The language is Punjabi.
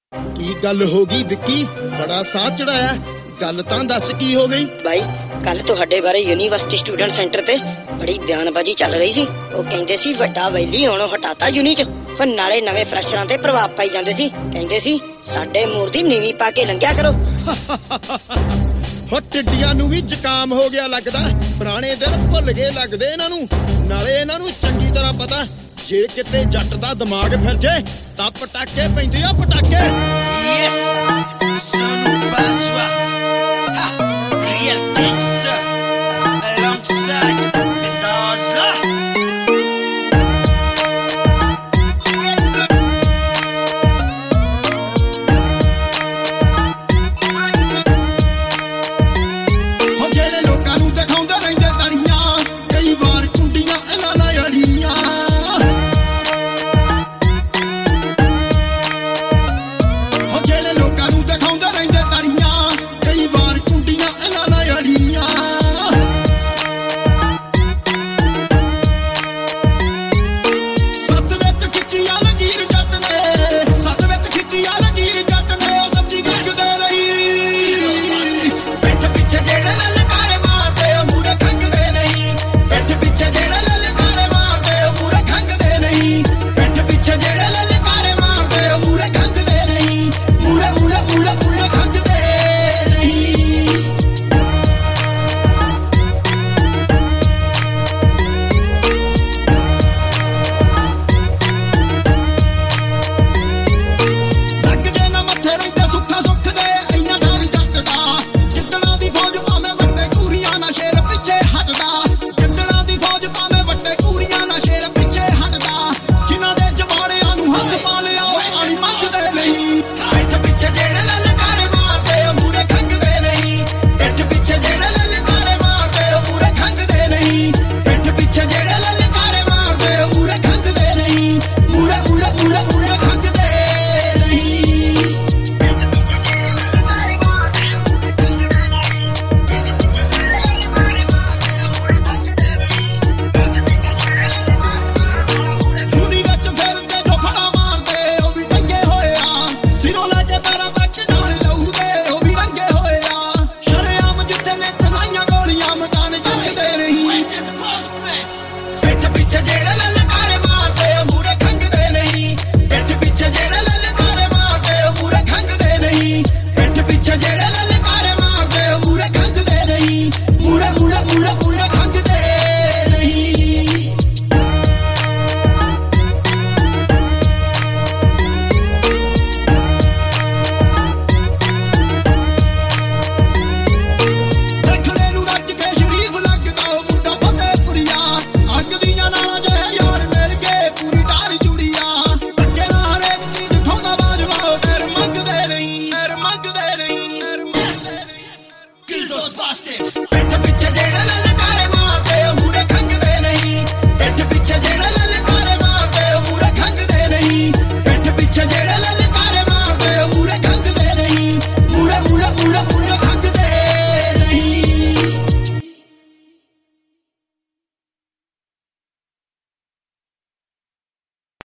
ਕੀ ਗੱਲ ਹੋ ਗਈ ਵਿੱਕੀ? ਬੜਾ ਸਾਹ ਚੜਾਇਆ, ਗੱਲ ਤਾਂ ਦੱਸ ਕੀ ਹੋ ਗਈ? ਬਾਈ ਕੱਲ ਤੁਹਾਡੇ ਬਾਰੇ ਯੂਨੀਵਰਸਿਟੀ ਸਟੂਡੈਂਟ ਸੈਂਟਰ ਤੇ ਬੜੀ ਬਿਆਨਬਾਜ਼ੀ ਚੱਲ ਰਹੀ ਸੀ। ਉਹ ਕਹਿੰਦੇ ਸੀ ਵੱਡਾ ਵੈਲੀ ਹੁਣ ਹਟਾਤਾ ਯੂਨੀ ਚ, ਹੁਣ ਨਾਲੇ ਨਵੇਂ ਫਰੈਸ਼ਰਾਂ ਤੇ ਪ੍ਰਭਾਵ ਪਾਈ ਜਾਂਦੇ ਸੀ। ਕਹਿੰਦੇ ਸੀ ਸਾਡੇ ਮੂਰ ਦੀ ਨੀਵੀਂ ਪਾ ਕੇ ਲੰਘਿਆ ਕਰੋ। ਹੋ ਟਿੱਡੀਆਂ ਨੂੰ ਵੀ ਜ਼ੁਕਾਮ ਹੋ ਗਿਆ ਲੱਗਦਾ। ਪੁਰਾਣੇ ਦਿਨ ਭੁੱਲ ਗਏ ਲੱਗਦੇ ਇਹਨਾਂ ਨੂੰ। ਨਾਲੇ ਇਹਨਾਂ ਨੂੰ ਚੰਗੀ ਤਰ੍ਹਾਂ ਪਤਾ, ਜੇ ਕਿਤੇ ਜੱਟ ਦਾ ਦਿਮਾਗ ਫਿਰ ਜੇ ਤਾਂ ਪਟਾਕੇ ਪੈਂਦੇ ਆ, ਪਟਾਕੇ। Yes, son of a